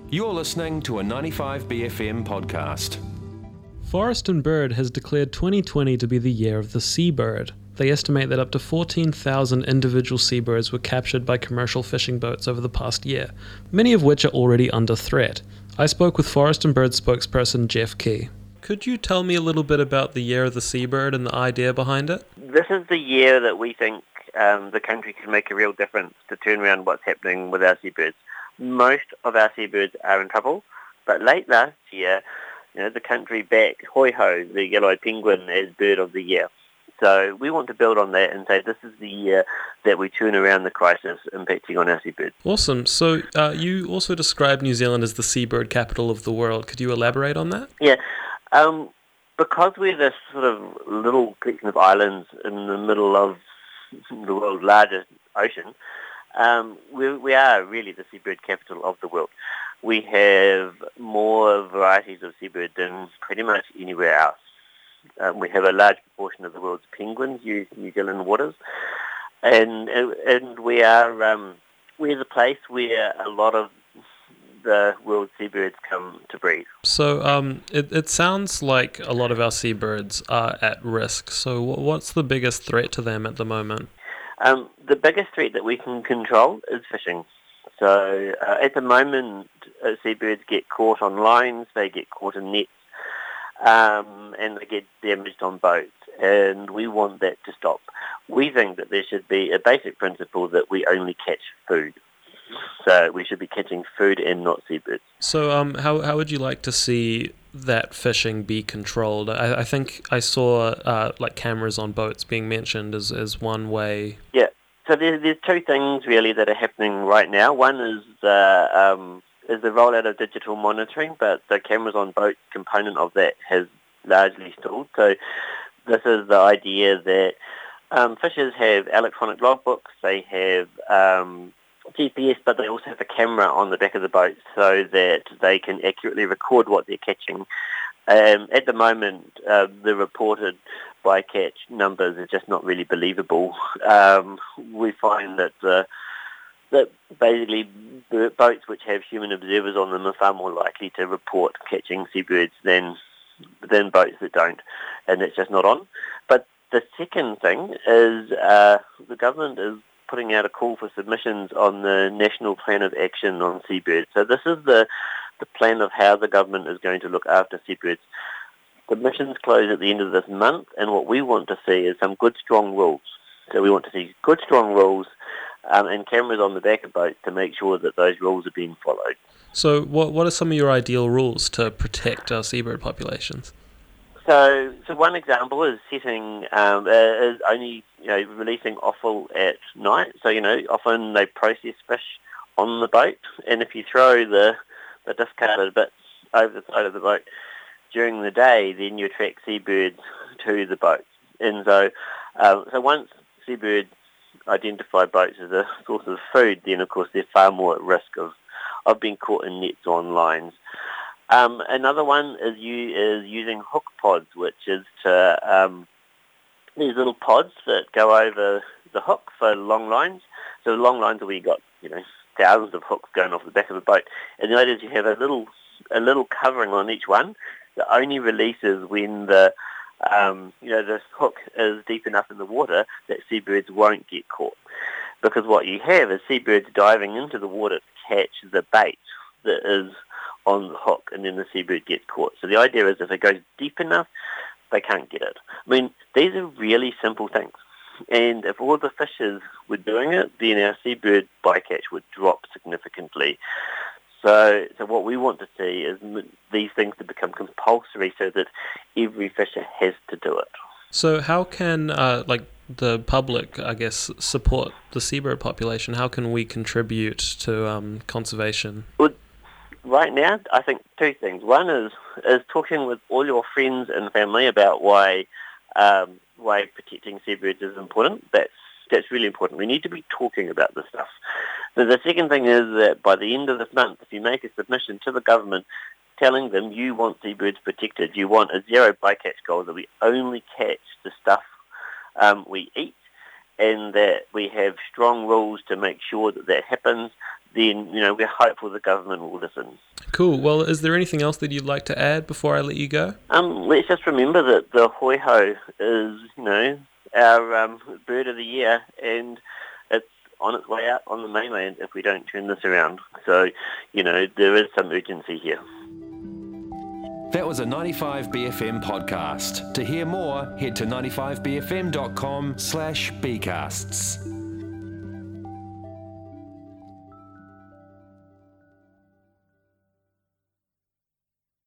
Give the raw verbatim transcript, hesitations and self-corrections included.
You're listening to a ninety-five B F M podcast. Forest and Bird has declared twenty twenty to be the year of the seabird. They estimate that up to fourteen thousand individual seabirds were captured by commercial fishing boats over the past year, many of which are already under threat. I spoke with Forest and Bird spokesperson Jeff Key. Could you tell me a little bit about the year of the seabird and the idea behind it? This is the year that we think um, the country can make a real difference to turn around what's happening with our seabirds. Most of our seabirds are in trouble, but late last year, you know, the country backed Hoi Ho, the yellow penguin, as bird of the year. So we want to build on that and say this is the year that we turn around the crisis impacting on our seabirds. Awesome. So uh, you also described New Zealand as the seabird capital of the world. Could you elaborate on that? Yeah. Um, because we're this sort of little collection of islands in the middle of the world's largest ocean, um, we, we are really the seabird capital of the world. We have more varieties of seabird than pretty much anywhere else. Um, we have a large proportion of the world's penguins use New Zealand waters, and and we are um, we're the place where a lot of the world's seabirds come to breed. So um, it it sounds like a lot of our seabirds are at risk. So what's the biggest threat to them at the moment? Um, the biggest threat that we can control is fishing. So uh, at the moment, uh, seabirds get caught on lines, they get caught in nets, um, and they get damaged on boats, and we want that to stop. We think that there should be a basic principle that we only catch food. So we should be catching food and not seabirds. So um, how how would you like to see that fishing be controlled? I, I think I saw uh, like cameras on boats being mentioned as, as one way. Yeah. So there's, there's two things really that are happening right now. One is the um, is the rollout of digital monitoring, but the cameras on boat component of that has largely stalled. So this is the idea that um, fishers have electronic logbooks, they have um, G P S, but they also have a camera on the back of the boat so that they can accurately record what they're catching. Um, at the moment, uh, the reported bycatch numbers are just not really believable. Um, we find that uh, that basically boats which have human observers on them are far more likely to report catching seabirds than than boats that don't, and that's just not on. But the second thing is uh, the government is putting out a call for submissions on the National Plan of Action on Seabirds. So this is the, the plan of how the government is going to look after seabirds. Submissions close at the end of this month, and what we want to see is some good, strong rules. So we want to see good, strong rules um, and cameras on the back of boats to make sure that those rules are being followed. So what what are some of your ideal rules to protect our seabird populations? So, so one example is setting um, uh, is only you know releasing offal at night. So you know often they process fish on the boat, and if you throw the the discarded bits over the side of the boat during the day, then you attract seabirds to the boat. And so, um, so once seabirds identify boats as a source of food, then of course they're far more at risk of of being caught in nets on lines. Um, another one is you is using hook pods, which is to um, these little pods that go over the hook for long lines. So the long lines where you got you know thousands of hooks going off the back of a boat, and the idea is you have a little a little covering on each one that only releases when the um, you know the hook is deep enough in the water that seabirds won't get caught. Because what you have is seabirds diving into the water to catch the bait that is on the hook, and then the seabird gets caught. So the idea is if it goes deep enough, they can't get it. I mean, these are really simple things. And if all the fishers were doing it, then our seabird bycatch would drop significantly. So, so what we want to see is these things to become compulsory so that every fisher has to do it. So how can, uh, like, the public, I guess, support the seabird population? How can we contribute to um, conservation? Well, right now, I think two things. One is is talking with all your friends and family about why um, why protecting seabirds is important. That's that's really important. We need to be talking about this stuff. So the second thing is that by the end of this month, if you make a submission to the government telling them you want seabirds protected, you want a zero bycatch goal that we only catch the stuff um, we eat, and that we have strong rules to make sure that that happens, then, you know, we're hopeful the government will listen. Cool. Well, is there anything else that you'd like to add before I let you go? Um, let's just remember that the hoiho is, you know, our um, bird of the year, and it's on its way out on the mainland if we don't turn this around. So, you know, there is some urgency here. That was a ninety-five B F M podcast. To hear more, head to ninety-five b f m dot com slash bcasts.